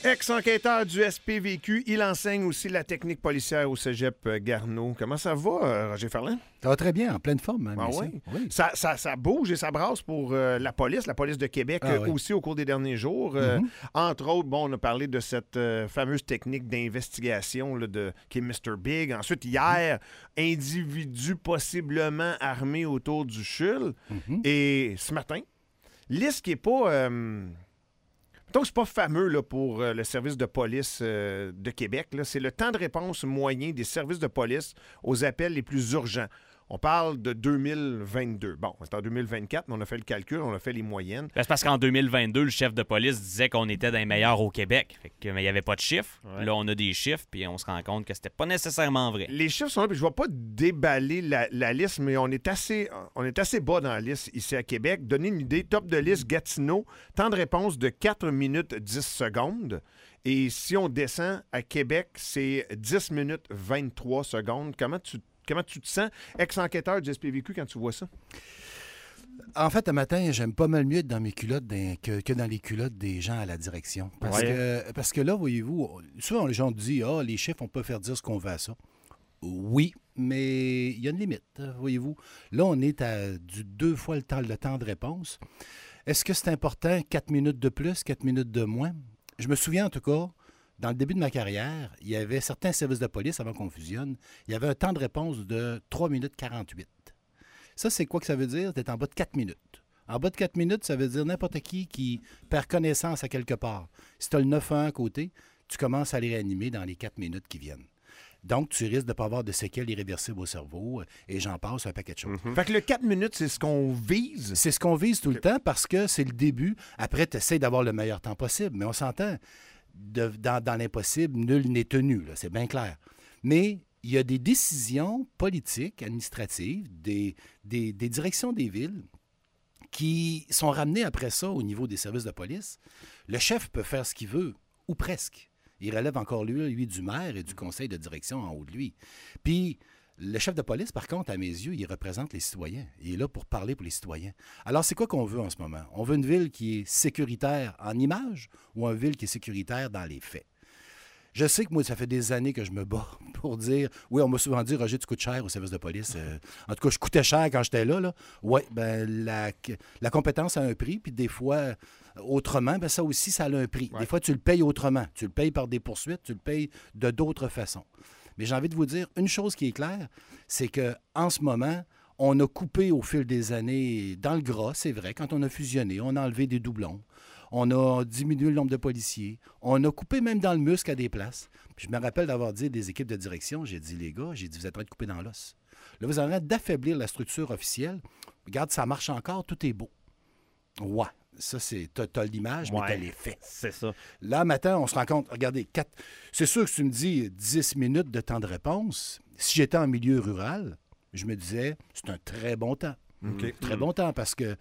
Ex-enquêteur du SPVQ, il enseigne aussi la technique policière au cégep Garneau. Comment ça va, Roger Ferland? Ça va très bien, en pleine forme. Hein, oui. Ça bouge et ça brasse pour la police de Québec aussi au cours des derniers jours. Entre autres, on a parlé de cette fameuse technique d'investigation qui est Mr. Big. Ensuite, hier, individu possiblement armé autour du CHUL. Et ce matin, liste qui n'est pas... Donc, c'est pas fameux là, pour le service de police de Québec. Là. C'est le temps de réponse moyen des services de police aux appels les plus urgents. On parle de 2022. Bon, c'est en 2024, mais on a fait le calcul, on a fait les moyennes. C'est parce qu'en 2022, le chef de police disait qu'on était dans les meilleurs au Québec. Fait que, mais il n'y avait pas de chiffres. Ouais. Là, on a des chiffres, puis on se rend compte que c'était pas nécessairement vrai. Les chiffres sont là, puis je ne vais pas déballer la liste, mais on est assez bas dans la liste ici à Québec. Donnez une idée, top de liste, Gatineau, temps de réponse de 4 minutes 10 secondes. Et si on descend à Québec, c'est 10 minutes 23 secondes. Comment tu te sens, ex-enquêteur du SPVQ, quand tu vois ça? En fait, un matin, j'aime pas mal mieux être dans mes culottes que dans les culottes des gens à la direction. Parce que là, voyez-vous, souvent les gens disent « Ah, les chiffres, on peut faire dire ce qu'on veut à ça. » Oui, mais il y a une limite, voyez-vous. Là, on est à 2 fois le temps de réponse. Est-ce que c'est important 4 minutes de plus, 4 minutes de moins? Je me souviens en tout cas, dans le début de ma carrière, il y avait certains services de police, avant qu'on fusionne, il y avait un temps de réponse de 3 minutes 48. Ça, c'est quoi que ça veut dire? C'est en bas de 4 minutes. En bas de 4 minutes, ça veut dire n'importe qui perd connaissance à quelque part. Si tu as le 9-1 à côté, tu commences à les réanimer dans les 4 minutes qui viennent. Donc, tu risques de ne pas avoir de séquelles irréversibles au cerveau et j'en passe un paquet de choses. Fait que le 4 minutes, c'est ce qu'on vise? C'est ce qu'on vise tout le temps parce que c'est le début. Après, tu essaies d'avoir le meilleur temps possible, mais on s'entend. Dans l'impossible, nul n'est tenu, là, c'est bien clair. Mais il y a des décisions politiques, administratives, des directions des villes qui sont ramenées après ça au niveau des services de police. Le chef peut faire ce qu'il veut, ou presque. Il relève encore, lui, du maire et du conseil de direction en haut de lui. Puis, le chef de police, par contre, à mes yeux, il représente les citoyens. Il est là pour parler pour les citoyens. Alors, c'est quoi qu'on veut en ce moment? On veut une ville qui est sécuritaire en image ou une ville qui est sécuritaire dans les faits? Je sais que moi, ça fait des années que je me bats pour dire... Oui, on m'a souvent dit, Roger, tu coûtes cher au service de police. En tout cas, je coûtais cher quand j'étais là. Oui, bien, la compétence a un prix, puis des fois, autrement, bien, ça aussi, ça a un prix. Ouais. Des fois, tu le payes autrement. Tu le payes par des poursuites, tu le payes de d'autres façons. Mais j'ai envie de vous dire, une chose qui est claire, c'est qu'en ce moment, on a coupé au fil des années dans le gras, c'est vrai, quand on a fusionné, on a enlevé des doublons, on a diminué le nombre de policiers, on a coupé même dans le muscle à des places. Puis je me rappelle d'avoir dit à des équipes de direction, j'ai dit, les gars, vous êtes en train de couper dans l'os. Là, vous êtes en train d'affaiblir la structure officielle. Regarde, ça marche encore, tout est beau. Ouais. Ça, t'as l'image, mais t'as les faits. C'est ça. Là, matin, on se rend compte, regardez, c'est sûr que tu me dis 10 minutes de temps de réponse. Si j'étais en milieu rural, je me disais, c'est un très bon temps. Okay. Très bon temps, parce que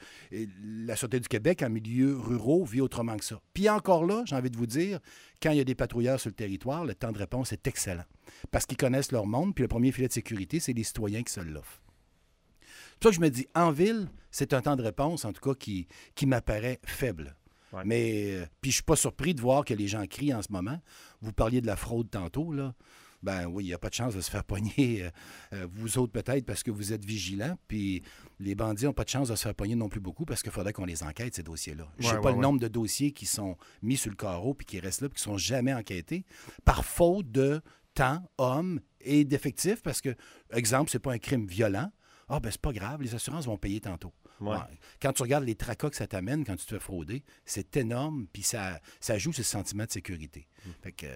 la Sûreté du Québec, en milieu ruraux, vit autrement que ça. Puis encore là, j'ai envie de vous dire, quand il y a des patrouilleurs sur le territoire, le temps de réponse est excellent. Parce qu'ils connaissent leur monde, puis le premier filet de sécurité, c'est les citoyens qui se l'offrent. C'est pour ça que je me dis, en ville, c'est un temps de réponse, en tout cas, qui m'apparaît faible. Ouais. Mais, puis je suis pas surpris de voir que les gens crient en ce moment. Vous parliez de la fraude tantôt, là. Ben oui, il n'y a pas de chance de se faire pogner, vous autres peut-être, parce que vous êtes vigilants, puis les bandits n'ont pas de chance de se faire pogner non plus beaucoup, parce qu'il faudrait qu'on les enquête, ces dossiers-là. Je ne sais pas le nombre de dossiers qui sont mis sur le carreau, puis qui restent là, puis qui ne sont jamais enquêtés, par faute de temps, hommes et d'effectifs, parce que, exemple, c'est pas un crime violent. Ah, ben c'est pas grave, les assurances vont payer tantôt. Ouais. Quand tu regardes les tracas que ça t'amène quand tu te fais frauder, c'est énorme, puis ça joue sur ce sentiment de sécurité. Fait que...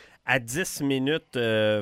À 10 minutes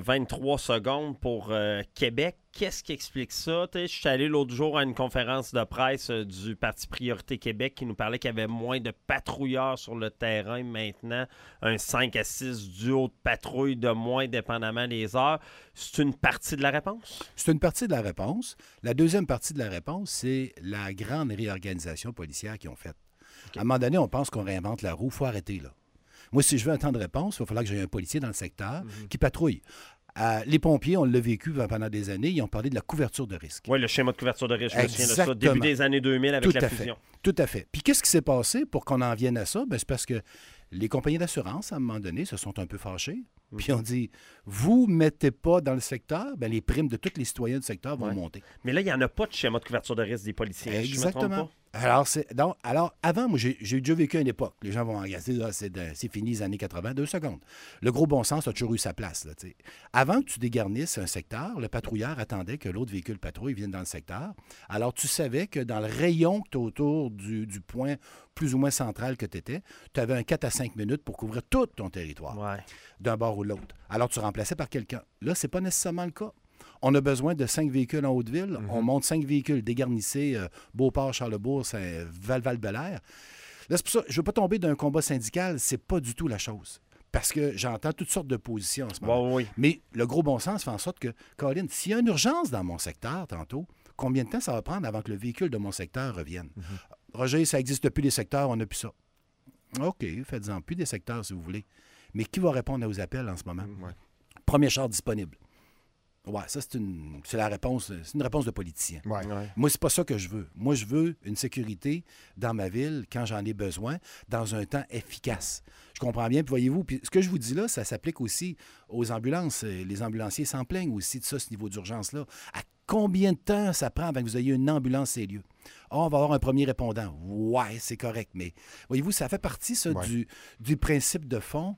23 secondes pour Québec, qu'est-ce qui explique ça? Je suis allé l'autre jour à une conférence de presse du Parti Priorité Québec qui nous parlait qu'il y avait moins de patrouilleurs sur le terrain maintenant, un 5 à 6 duos de patrouille de moins, dépendamment des heures. C'est une partie de la réponse? C'est une partie de la réponse. La deuxième partie de la réponse, c'est la grande réorganisation policière qu'ils ont faite. Okay. À un moment donné, on pense qu'on réinvente la roue. Il faut arrêter, là. Moi, si je veux un temps de réponse, il va falloir que j'aie un policier dans le secteur qui patrouille. Les pompiers, on l'a vécu pendant des années, ils ont parlé de la couverture de risque. Oui, le schéma de couverture de risque, je me souviens de ça, Exactement. début des années 2000 avec la fusion. Tout à fait. Puis qu'est-ce qui s'est passé pour qu'on en vienne à ça? C'est parce que les compagnies d'assurance, à un moment donné, se sont un peu fâchées. Puis on dit, vous ne mettez pas dans le secteur, les primes de tous les citoyens du secteur vont monter. Mais là, il n'y en a pas de schéma de couverture de risque des policiers. Exactement. Je me trompe pas. Alors, avant, moi, j'ai déjà vécu à une époque. Les gens vont regarder, c'est fini les années 80, 2 secondes. Le gros bon sens a toujours eu sa place. Là, avant que tu dégarnisses un secteur, le patrouilleur attendait que l'autre véhicule patrouille vienne dans le secteur. Alors, tu savais que dans le rayon que tu as autour du point plus ou moins central que tu étais, tu avais un 4 à 5 minutes pour couvrir tout ton territoire, d'un bord ou de l'autre. Alors, tu remplaçais par quelqu'un. Là, ce n'est pas nécessairement le cas. On a besoin de 5 véhicules en Haute-Ville. On monte 5 véhicules dégarnissés, Beauport, Charlebourg, Val-Belair. Là, c'est pour ça, je ne veux pas tomber d'un combat syndical, c'est pas du tout la chose. Parce que j'entends toutes sortes de positions en ce moment. Oui. Mais le gros bon sens fait en sorte que, Colin, s'il y a une urgence dans mon secteur tantôt, combien de temps ça va prendre avant que le véhicule de mon secteur revienne? Roger, ça n'existe plus les secteurs, on n'a plus ça. OK, faites-en plus des secteurs si vous voulez. Mais qui va répondre à vos appels en ce moment? Premier char disponible. Oui, ça, c'est la réponse. C'est une réponse de politicien. Moi, c'est pas ça que je veux. Moi, je veux une sécurité dans ma ville quand j'en ai besoin, dans un temps efficace. Je comprends bien. Puis voyez-vous, puis ce que je vous dis là, ça s'applique aussi aux ambulances. Les ambulanciers s'en plaignent aussi de ça, ce niveau d'urgence-là. À combien de temps ça prend avant que vous ayez une ambulance ces lieux? On va avoir un premier répondant. Ouais, c'est correct. Mais voyez-vous, ça fait partie, ça, du principe de fond.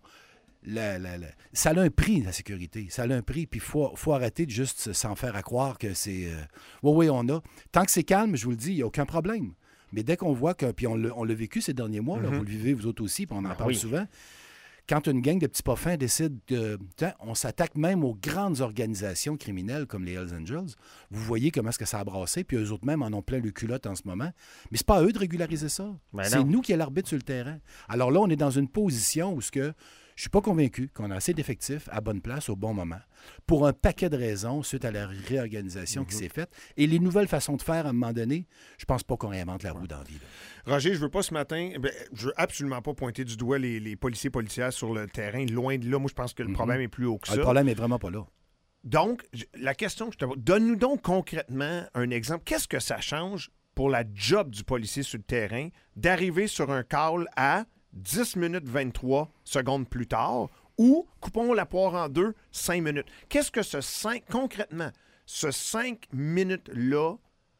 Ça a un prix, la sécurité. Ça a un prix, puis il faut arrêter de juste s'en faire à croire que c'est... Oui, on a. Tant que c'est calme, je vous le dis, il n'y a aucun problème. Mais dès qu'on voit que... Puis on l'a vécu ces derniers mois, là, vous le vivez vous autres aussi, puis on en parle souvent. Quand une gang de petits pas fins décide de... On s'attaque même aux grandes organisations criminelles comme les Hells Angels. Vous voyez comment est-ce que ça a brassé, puis eux autres même en ont plein le culotte en ce moment. Mais c'est pas à eux de régulariser ça. C'est nous qui est l'arbitre sur le terrain. Alors là, on est dans une position où je ne suis pas convaincu qu'on a assez d'effectifs à bonne place au bon moment pour un paquet de raisons suite à la réorganisation qui s'est faite. Et les nouvelles façons de faire, à un moment donné, je pense pas qu'on réinvente la roue dans la vie. Roger, je veux pas ce matin, je veux absolument pas pointer du doigt les policiers policières sur le terrain. Loin de là, moi, je pense que le problème est plus haut que ça. Le problème est vraiment pas là. Donc, la question que je te pose, donne-nous donc concrètement un exemple. Qu'est-ce que ça change pour la job du policier sur le terrain d'arriver sur un call à 10 minutes 23 secondes plus tard, ou coupons la poire en deux, 5 minutes. Qu'est-ce que concrètement, ce 5 minutes-là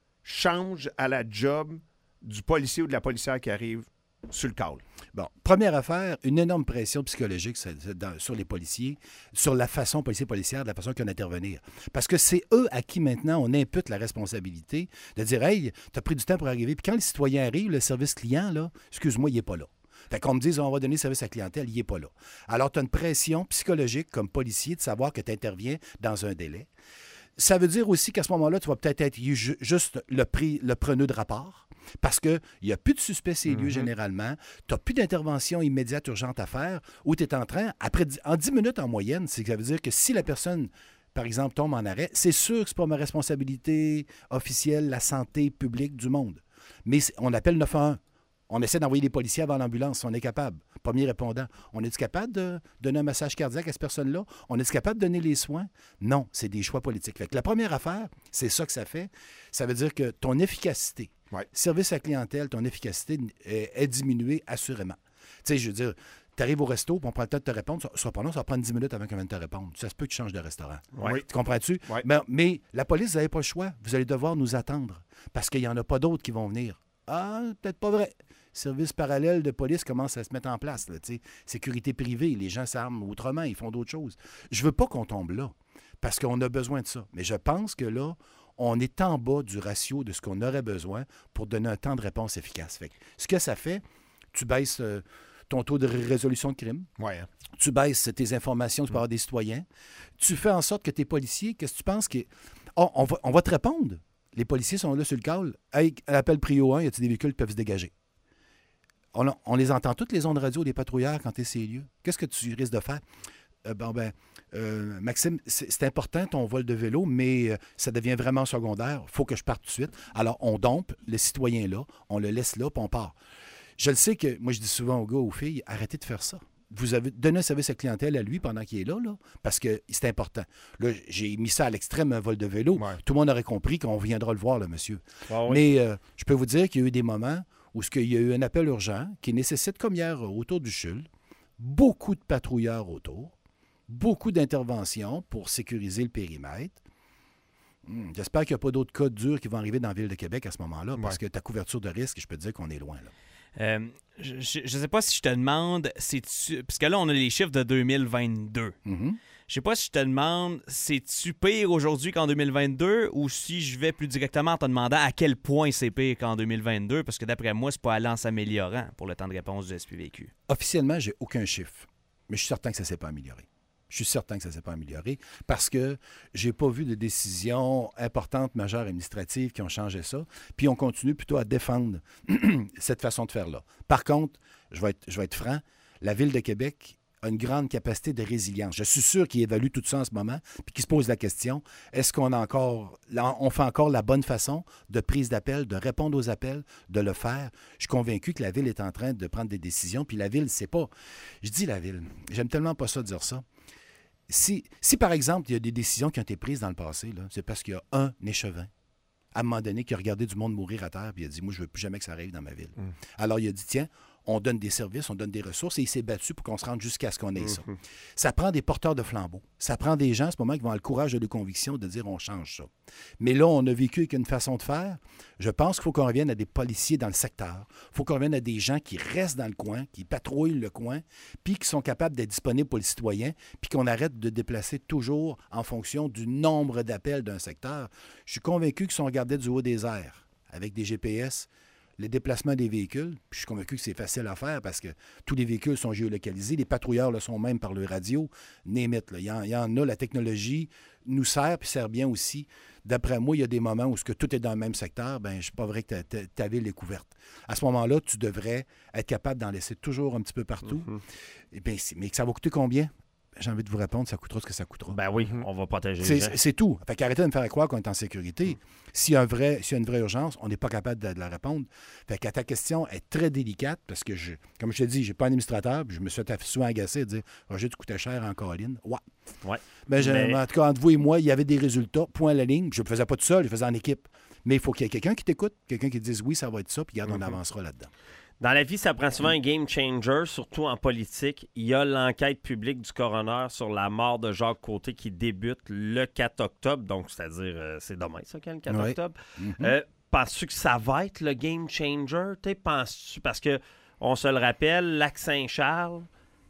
change à la job du policier ou de la policière qui arrive sur le call? Bon, première affaire, une énorme pression psychologique sur les policiers, sur la façon policière, de la façon qu'ils ont d'intervenir. Parce que c'est eux à qui maintenant on impute la responsabilité de dire « Hey, t'as pris du temps pour arriver. » Puis quand le citoyen arrive, le service client, là, excuse-moi, il n'est pas là. Fait qu'on me dise, on va donner service à la clientèle, il n'est pas là. Alors, tu as une pression psychologique comme policier de savoir que tu interviens dans un délai. Ça veut dire aussi qu'à ce moment-là, tu vas peut-être être juste le preneur de rapport parce qu'il n'y a plus de suspect ces lieux généralement. Tu n'as plus d'intervention immédiate urgente à faire où tu es en train, en 10 minutes en moyenne, ça veut dire que si la personne, par exemple, tombe en arrêt, c'est sûr que ce n'est pas ma responsabilité officielle, la santé publique du monde. Mais on appelle 911. On essaie d'envoyer des policiers avant l'ambulance, on est capable. Premier répondant. On est-tu capable de donner un massage cardiaque à cette personne-là? On est-tu capable de donner les soins? Non, c'est des choix politiques. Fait que la première affaire, c'est ça que ça fait. Ça veut dire que ton efficacité, service à la clientèle, ton efficacité est diminuée assurément. Tu sais, je veux dire, tu arrives au resto, puis on prend le temps de te répondre, ça sera pas long, ça va prendre 10 minutes avant qu'on vienne te répondre. Ça se peut que tu changes de restaurant. Tu comprends-tu? Mais la police, vous n'avez pas le choix. Vous allez devoir nous attendre parce qu'il n'y en a pas d'autres qui vont venir. Ah, peut-être pas vrai. Service parallèle de police commence à se mettre en place. Là, sécurité privée, les gens s'arment autrement, ils font d'autres choses. Je veux pas qu'on tombe là, parce qu'on a besoin de ça. Mais je pense que là, on est en bas du ratio de ce qu'on aurait besoin pour donner un temps de réponse efficace. Fait que, ce que ça fait, tu baisses ton taux de résolution de crime. Tu baisses tes informations du pouvoir des citoyens. Tu fais en sorte que tes policiers, qu'est-ce que tu penses que... on va te répondre. Les policiers sont là sur le call. Hey, appel prio 1, y a-t-il des véhicules qui peuvent se dégager? On les entend toutes les ondes radio des patrouilleurs quand tu es ces lieux. Qu'est-ce que tu risques de faire? Maxime, c'est important ton vol de vélo, mais ça devient vraiment secondaire. Il faut que je parte tout de suite. Alors, on dompe le citoyen là, on le laisse là, puis on part. Je le sais que, moi, je dis souvent aux gars, aux filles, arrêtez de faire ça. vous avez donné un service à clientèle à lui pendant qu'il est là, parce que c'est important. Là, j'ai mis ça à l'extrême, un vol de vélo. Ouais. Tout le monde aurait compris qu'on viendra le voir, le monsieur. Ah oui. Mais je peux vous dire qu'il y a eu des moments où il y a eu un appel urgent qui nécessite, comme hier, autour du CHUL, beaucoup de patrouilleurs autour, beaucoup d'interventions pour sécuriser le périmètre. J'espère qu'il n'y a pas d'autres cas durs qui vont arriver dans la Ville de Québec à ce moment-là, parce que ta couverture de risque, je peux te dire qu'on est loin, là. Je ne sais pas si je te demande, parce que là, on a les chiffres de 2022. Je sais pas si je te demande, c'est-tu pire aujourd'hui qu'en 2022 ou si je vais plus directement en te demandant à quel point c'est pire qu'en 2022, parce que d'après moi, c'est pas allant en s'améliorant pour le temps de réponse du SPVQ. Officiellement, j'ai aucun chiffre, mais je suis certain que ça ne s'est pas amélioré. Je suis certain que ça ne s'est pas amélioré parce que je n'ai pas vu de décisions importantes, majeures, administratives qui ont changé ça. Puis on continue plutôt à défendre cette façon de faire-là. Par contre, je vais être franc, la Ville de Québec a une grande capacité de résilience. Je suis sûr qu'ils évaluent tout ça en ce moment puis qu'ils se posent la question, est-ce qu'on fait encore la bonne façon de prise d'appel, de répondre aux appels, de le faire? Je suis convaincu que la Ville est en train de prendre des décisions, puis la Ville, c'est pas... Je dis la Ville, j'aime tellement pas ça dire ça. Si, par exemple, il y a des décisions qui ont été prises dans le passé, là, c'est parce qu'il y a un échevin, à un moment donné, qui a regardé du monde mourir à terre, puis il a dit, moi, je ne veux plus jamais que ça arrive dans ma ville. Alors, il a dit, tiens, on donne des services, on donne des ressources, et il s'est battu pour qu'on se rende jusqu'à ce qu'on ait ça. Ça prend des porteurs de flambeaux. Ça prend des gens, à ce moment, qui vont avoir le courage de les convictions de dire, on change ça. Mais là, on a vécu avec une façon de faire. Je pense qu'il faut qu'on revienne à des policiers dans le secteur. Il faut qu'on revienne à des gens qui restent dans le coin, qui patrouillent le coin, puis qui sont capables d'être disponibles pour les citoyens, puis qu'on arrête de déplacer toujours en fonction du nombre d'appels d'un secteur. Je suis convaincu que si on regardait du haut des airs, avec des GPS, le déplacement des véhicules, puis je suis convaincu que c'est facile à faire parce que tous les véhicules sont géolocalisés, les patrouilleurs le sont même par le radio, name it, là. Il y en a, la technologie nous sert, puis sert bien aussi. D'après moi, il y a des moments où tout est dans le même secteur, bien, je ne suis pas vrai que ta ville est couverte. À ce moment-là, tu devrais être capable d'en laisser toujours un petit peu partout. Et bien, mais ça va coûter combien? J'ai envie de vous répondre, ça coûtera ce que ça coûtera. Ben oui, on va protéger les gens. C'est tout. Fait qu'arrêtez de me faire croire qu'on est en sécurité. S'il y a une vraie urgence, on n'est pas capable de la répondre. Fait que ta question est très délicate parce que, comme je te dis, je n'ai pas un administrateur, puis je me suis souvent agacé de dire « Roger, tu coûtais cher en Caroline. » Ouais. Mais en tout cas, entre vous et moi, il y avait des résultats, point à la ligne. Je ne le faisais pas tout seul, je le faisais en équipe. Mais il faut qu'il y ait quelqu'un qui t'écoute, quelqu'un qui te dise « Oui, ça va être ça », puis regarde, on avancera là-dedans. Dans la vie, ça prend souvent un game changer, surtout en politique. Il y a l'enquête publique du coroner sur la mort de Jacques Côté qui débute le 4 octobre. Donc, c'est-à-dire, c'est demain, ça, quand le 4 octobre. Penses-tu que ça va être le game changer? Penses-tu? Parce que, on se le rappelle, Lac-Saint-Charles,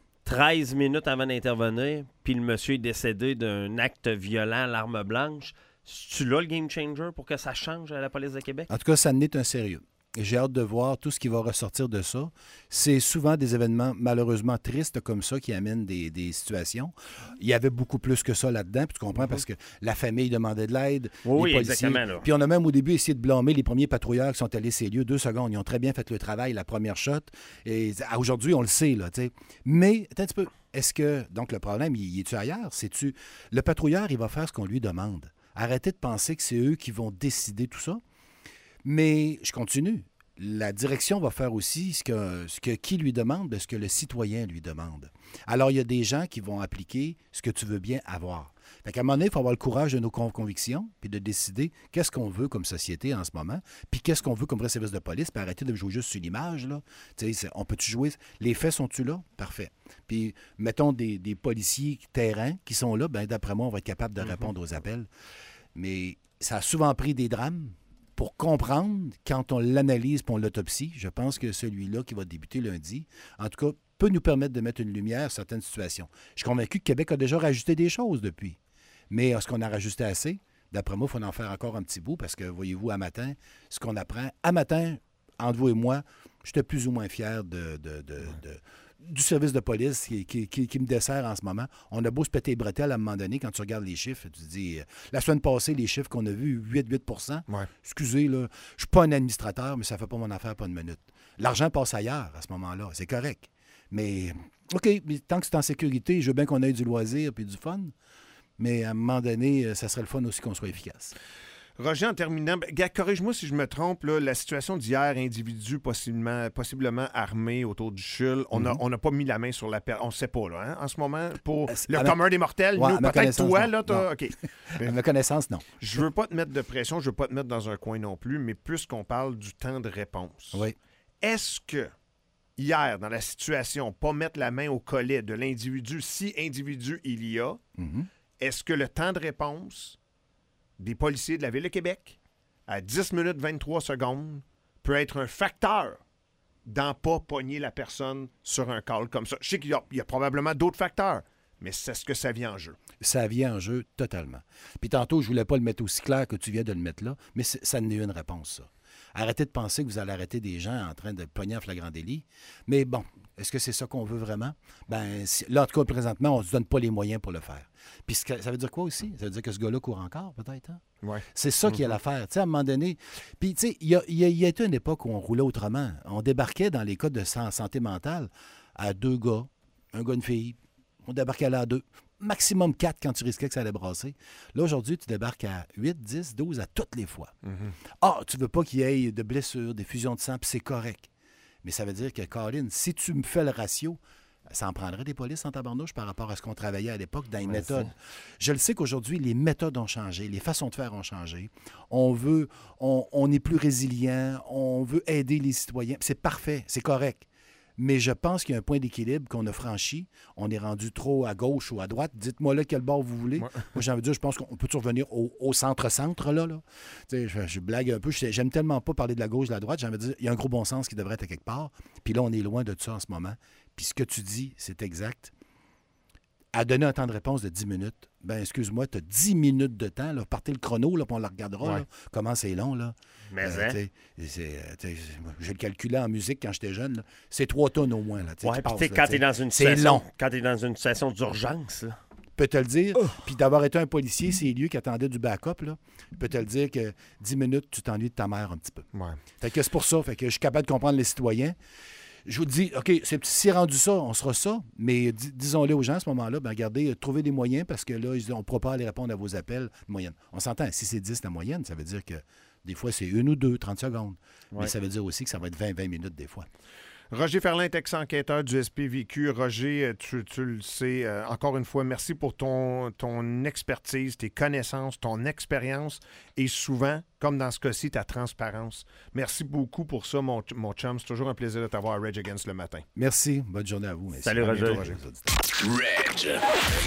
13 minutes avant d'intervenir, puis le monsieur est décédé d'un acte violent à l'arme blanche. C'est-tu là le game changer pour que ça change à la police de Québec? En tout cas, ça n'est un sérieux. J'ai hâte de voir tout ce qui va ressortir de ça. C'est souvent des événements malheureusement tristes comme ça qui amènent des situations. Il y avait beaucoup plus que ça là-dedans, puis tu comprends, parce que la famille demandait de l'aide, oui, les policiers. Exactement. Là. Puis on a même au début essayé de blâmer les premiers patrouilleurs qui sont allés ces lieux. 2 secondes, ils ont très bien fait le travail, la première shot. Et aujourd'hui, on le sait, là, tu sais. Mais, attends un petit peu, est-ce que, donc le problème, il est-tu ailleurs? C'est-tu, le patrouilleur, il va faire ce qu'on lui demande. Arrêtez de penser que c'est eux qui vont décider tout ça. Mais je continue. La direction va faire aussi ce que qui lui demande, ce que le citoyen lui demande. Alors, il y a des gens qui vont appliquer ce que tu veux bien avoir. Fait qu'à un moment donné, il faut avoir le courage de nos convictions puis de décider qu'est-ce qu'on veut comme société en ce moment, puis qu'est-ce qu'on veut comme vrai service de police, puis arrêter de jouer juste sur l'image, là. On peut-tu jouer? Les faits sont-tu là? Parfait. Puis, mettons des policiers terrain qui sont là, bien, d'après moi, on va être capable de répondre aux appels. Mais ça a souvent pris des drames pour comprendre, quand on l'analyse pour l'autopsie. Je pense que celui-là qui va débuter lundi, en tout cas, peut nous permettre de mettre une lumière sur certaines situations. Je suis convaincu que Québec a déjà rajouté des choses depuis. Mais est-ce qu'on a rajusté assez? D'après moi, il faut en faire encore un petit bout parce que, voyez-vous, à matin, ce qu'on apprend, à matin, entre vous et moi, j'étais plus ou moins fier du service de police qui me dessert en ce moment. On a beau se péter les bretelles à un moment donné, quand tu regardes les chiffres, tu te dis, la semaine passée, les chiffres qu'on a vus, 8 Ouais. Excusez, là, je ne suis pas un administrateur, mais ça ne fait pas mon affaire, pas une minute. L'argent passe ailleurs à ce moment-là, c'est correct. Mais, OK, mais tant que c'est en sécurité, je veux bien qu'on ait du loisir et du fun, mais à un moment donné, ça serait le fun aussi qu'on soit efficace. Roger, en terminant, corrige-moi si je me trompe, là, la situation d'hier, individu possiblement armé autour du CHUL, on n'a pas mis la main sur la personne. On ne sait pas, là, en ce moment, pour le commun des mortels. Nous, peut-être toi, là, t'as... OK. À ma connaissance, non. Je veux pas te mettre de pression, je veux pas te mettre dans un coin non plus, mais puisqu'on parle du temps de réponse, est-ce que hier, dans la situation, pas mettre la main au collet de l'individu, si individu il y a, est-ce que le temps de réponse des policiers de la Ville de Québec, à 10 minutes 23 secondes, peut être un facteur dans pas pogner la personne sur un call comme ça? Je sais qu'il y a probablement d'autres facteurs, mais c'est ce que ça vient en jeu. Ça vient en jeu totalement. Puis tantôt, je voulais pas le mettre aussi clair que tu viens de le mettre là, mais ça n'est une réponse, ça. Arrêtez de penser que vous allez arrêter des gens en train de pogner en flagrant délit. Mais bon, est-ce que c'est ça qu'on veut vraiment? Là, en tout cas, présentement, on ne se donne pas les moyens pour le faire. Puis ça veut dire quoi aussi? Ça veut dire que ce gars-là court encore, peut-être? Hein? Ouais. C'est ça qui est l'affaire. Tu sais, à un moment donné... Puis, tu sais, il y a été une époque où on roulait autrement. On débarquait dans les cas de santé mentale à 2 gars, un gars, une fille. On débarquait là à 2. Maximum 4 quand tu risquais que ça allait brasser. Là, aujourd'hui, tu débarques à 8, 10, 12 à toutes les fois. Tu veux pas qu'il y ait de blessures, des fusions de sang, puis c'est correct. Mais ça veut dire que, Colin, si tu me fais le ratio, ça en prendrait des polices en tabarnouche par rapport à ce qu'on travaillait à l'époque dans les méthodes. Je le sais qu'aujourd'hui, les méthodes ont changé, les façons de faire ont changé. On est plus résilient, on veut aider les citoyens. C'est parfait, c'est correct. Mais je pense qu'il y a un point d'équilibre qu'on a franchi. On est rendu trop à gauche ou à droite. Dites-moi là quel bord vous voulez. Ouais. Moi, j'ai envie de dire, je pense qu'on peut revenir au centre-centre, là. Tu sais, je blague un peu. J'aime tellement pas parler de la gauche et de la droite. J'ai envie de dire, il y a un gros bon sens qui devrait être à quelque part. Puis là, on est loin de ça en ce moment. Puis ce que tu dis, c'est exact. À donner un temps de réponse de 10 minutes, excuse-moi, tu as 10 minutes de temps. Là. Partez le chrono, là, puis on le regardera. Là, comment c'est long, là. Mais je le calculais en musique quand j'étais jeune. Là. C'est 3 tonnes au moins. Là, quand tu es dans une situation, quand tu es dans une situation d'urgence, là. Je peux te le dire. Puis d'avoir été un policier, c'est lieu qui attendait du backup, là. Je peux te le dire que 10 minutes, tu t'ennuies de ta mère un petit peu. Ouais. Fait que c'est pour ça. Fait que je suis capable de comprendre les citoyens. Je vous dis, OK, si rendu ça, on sera ça, mais disons-le aux gens à ce moment-là, regardez, trouvez des moyens parce que là, on ne pourra pas aller répondre à vos appels de moyenne. On s'entend, si c'est 10 la moyenne, ça veut dire que des fois, c'est 1 ou 2, 30 secondes. Ouais. Mais ça veut dire aussi que ça va être 20 minutes des fois. Roger Ferlin, ex-enquêteur du SPVQ. Roger, tu le sais, encore une fois, merci pour ton expertise, tes connaissances, ton expérience et souvent, comme dans ce cas-ci, ta transparence. Merci beaucoup pour ça, mon chum. C'est toujours un plaisir de t'avoir à Rage Against le matin. Merci. Bonne journée à vous. Salut, Roger. Reg.